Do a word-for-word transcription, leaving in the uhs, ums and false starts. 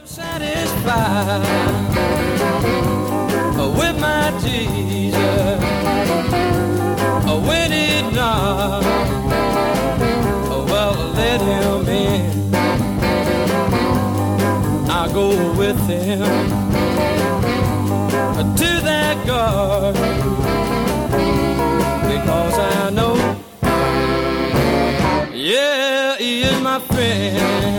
Satisfied with my Jesus, when he knocks, well, let him in. I go with him to that garden because I know, yeah, he is my friend.